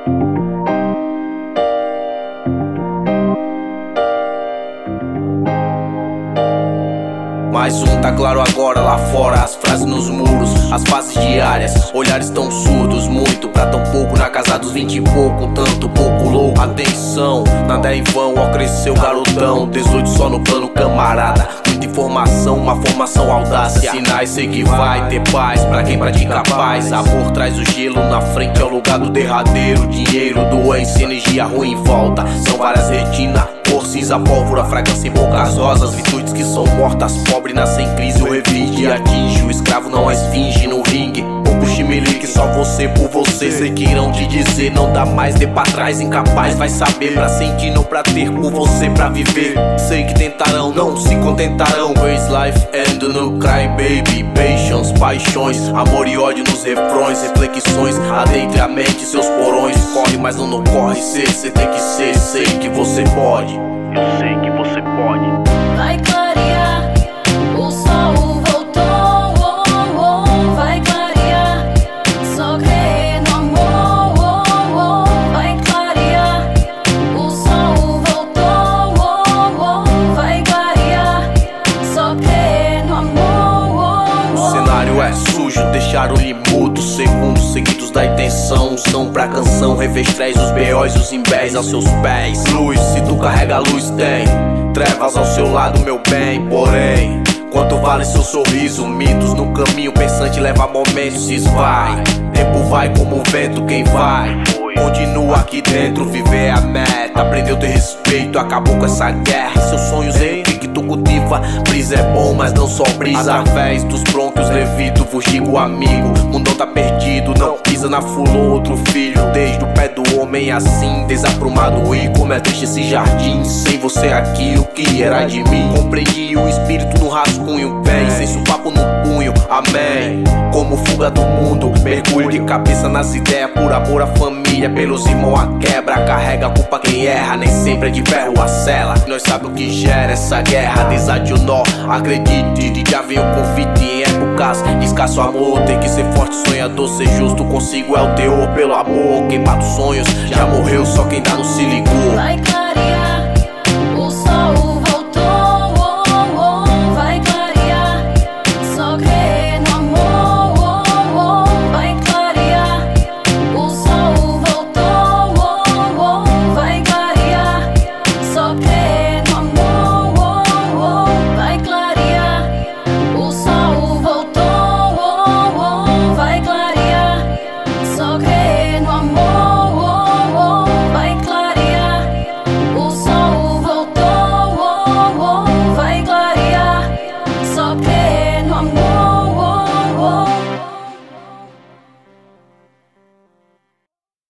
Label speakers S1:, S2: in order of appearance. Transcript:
S1: Mais um, tá claro agora lá fora. As frases nos muros, as fases diárias. Olhares tão surdos, muito pra tão pouco. Na casa dos 20 e pouco, tanto pouco louco. Atenção, nada é em vão, ó cresceu garotão. 18 só no plano camarada. Muita informação, uma formação audácia. Sinais, sei que vai ter paz pra quem pratica a paz. Amor traz o gelo, na frente é o lugar do derradeiro. Dinheiro, doença, energia ruim em volta. São várias retinas, cor cinza, pólvora, fragrância em bocas rosas. Virtudes que são mortas, pobre nasce em crise. O revide atinge, o escravo não é esfinge no ringue. O puximelique, só você por você. Sei que irão te dizer, não dá mais, dê pra trás. Incapaz, vai saber pra sentir, não pra ter por você pra viver. Sei que tentarão, não se contentarão. Waste life and no cry baby. Patience, paixões, amor e ódio nos refrões. Reflexões, adentre a mente, seus porões. Corre, mas não corre, cê tem que ser. Sei que você pode, eu sei que você pode.
S2: Vai clarear, o sol voltou, vai clarear, só crer no amor, vai clarear, o sol voltou, vai clarear, só crer no amor.
S1: O cenário é sujo, deixaram-lhe mudo. Segundos seguidos da intenção, som pra canção. Revestréis os B.O.s e os imbés aos seus pés. Luz, se tu carrega a luz tem trevas ao seu lado, meu bem. Porém, quanto vale seu sorriso? Mitos no caminho pensante leva momentos, se esvai. Tempo vai como o vento, quem vai continua aqui dentro, viver é a meta. Aprendeu ter respeito, acabou com essa guerra. Seus sonhos em que tu cultiva. Brisa é bom, mas não só brisa. Através dos brônquios levito, fugigo amigo. Mundão tá perdido, não pisa na fulô. Outro filho, desde o pé do homem assim, desaprumado. E como é triste esse jardim, sem você aqui, o que era de mim? Compreendi o espírito no rascunho, vem sem supapo no punho, amém. Como fuga do mundo, mergulho de cabeça nas ideias. Por amor à família, pelos irmãos a quebra. Carrega a culpa quem erra, nem sempre é de ferro a cela. Nós sabe o que gera essa guerra, desate o nó, acredite. Já vem o convite em épocas de escasso amor. Tem que ser forte, sonhador, ser justo. Consigo é o teor pelo amor. Queimado sonhos, já morreu, só quem dá não se ligou.
S2: Vai clarear.